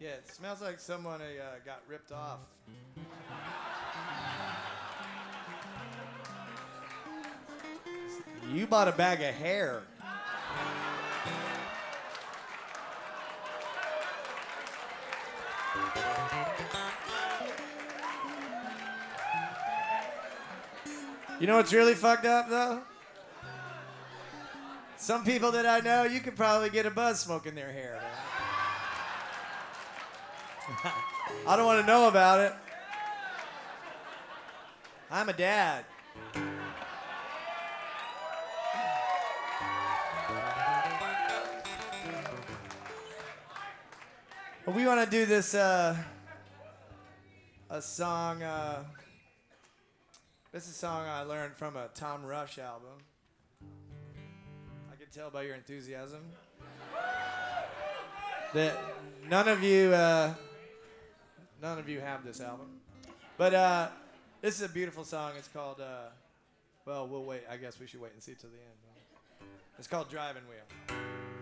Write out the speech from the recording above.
Yeah, it smells like someone got ripped off. You bought a bag of hair. You know what's really fucked up, though? Some people that I know, you could probably get a buzz smoking their hair, man. I don't want to know about it. I'm a dad. Well, we want to do this, a song, this is a song I learned from a Tom Rush album. I can tell by your enthusiasm that none of you have this album. But this is a beautiful song. It's called, well, we'll wait. I guess we should wait and see till the end. It's called Driving Wheel.